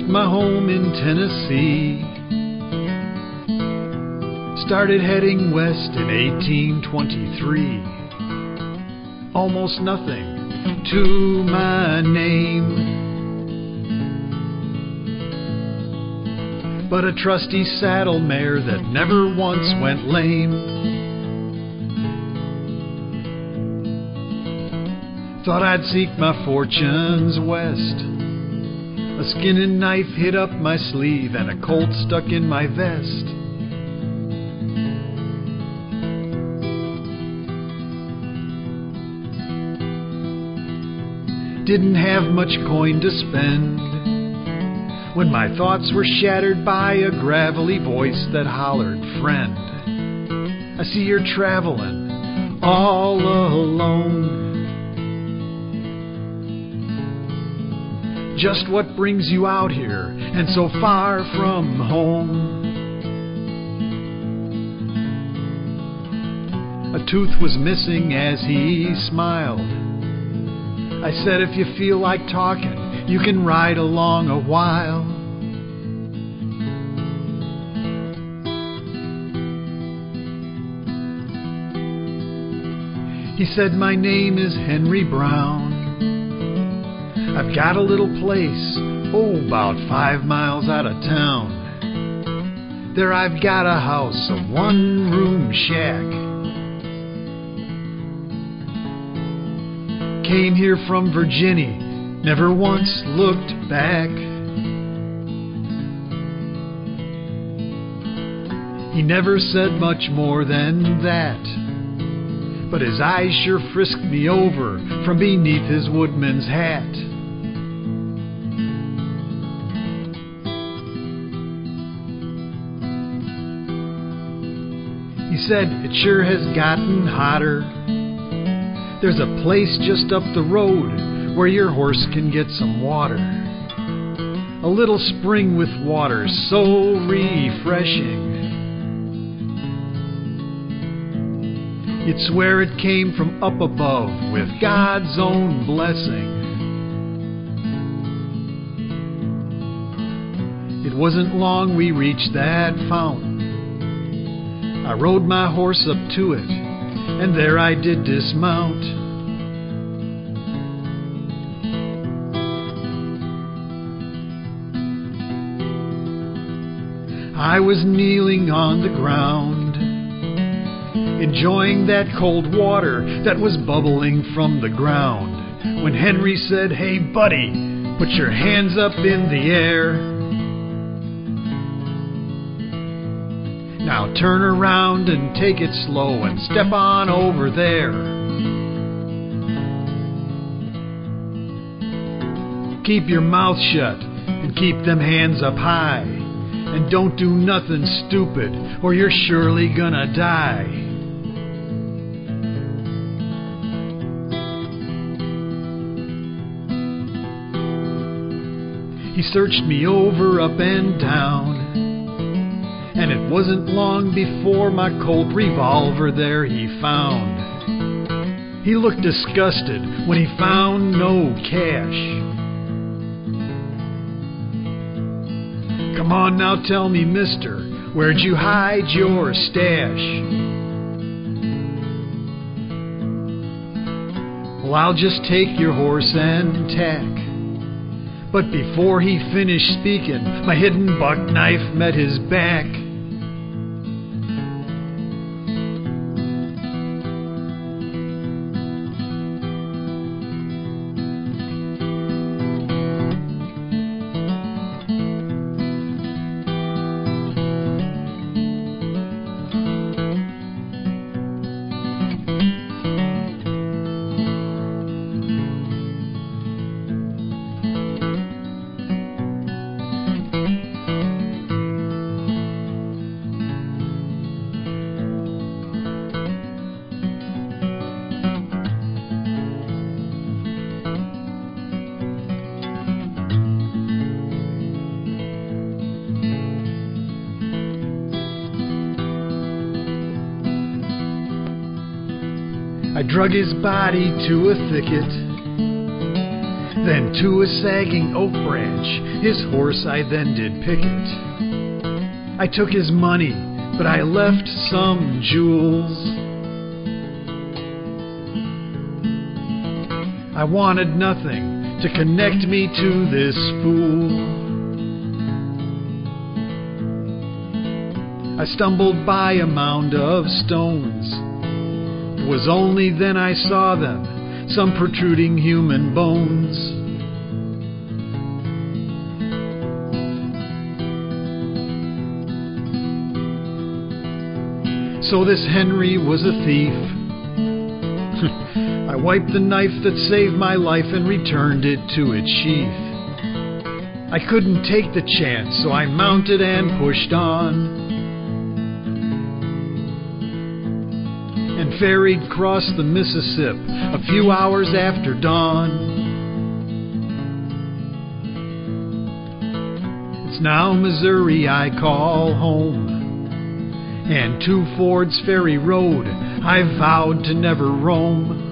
my home in Tennessee. Started heading west in 1823. Almost nothing to my name, but a trusty saddle mare that never once went lame. Thought I'd seek my fortunes west. A skinning knife hid up my sleeve and a Colt stuck in my vest. Didn't have much coin to spend when my thoughts were shattered by a gravelly voice that hollered, "Friend, I see you're traveling all alone. Just what brings you out here and so far from home?" A tooth was missing as he smiled. I said, "If you feel like talking, you can ride along a while." He said, "My name is Henry Brown. I've got a little place, about 5 miles out of town. There I've got a house, a one-room shack. Came here from Virginia, never once looked back." He never said much more than that, but his eyes sure frisked me over from beneath his woodman's hat. He said, "It sure has gotten hotter. There's a place just up the road where your horse can get some water. A little spring with water so refreshing. You'd swear it came from up above with God's own blessing." It wasn't long we reached that fountain. I rode my horse up to it, and there I did dismount. I was kneeling on the ground, enjoying that cold water that was bubbling from the ground, when Henry said, "Hey buddy, put your hands up in the air. Now turn around and take it slow and step on over there. Keep your mouth shut and keep them hands up high. And don't do nothing stupid or you're surely gonna die." He searched me over, up and down, and it wasn't long before my Colt revolver there he found. He looked disgusted when he found no cash. "Come on now, tell me, mister, where'd you hide your stash?" "Well, I'll just take your horse and tack." But before he finished speaking, my hidden buck knife met his back. I drug his body to a thicket then to a sagging oak branch his horse I then did picket. I took his money, but I left some jewels. I wanted nothing to connect me to this fool. I stumbled by a mound of stones. It was only then I saw them, some protruding human bones. So this Henry was a thief. I wiped the knife that saved my life and returned it to its sheath. I couldn't take the chance, so I mounted and pushed on, and ferried across the Mississippi a few hours after dawn. It's now Missouri I call home, and to Ford's Ferry Road I vowed to never roam.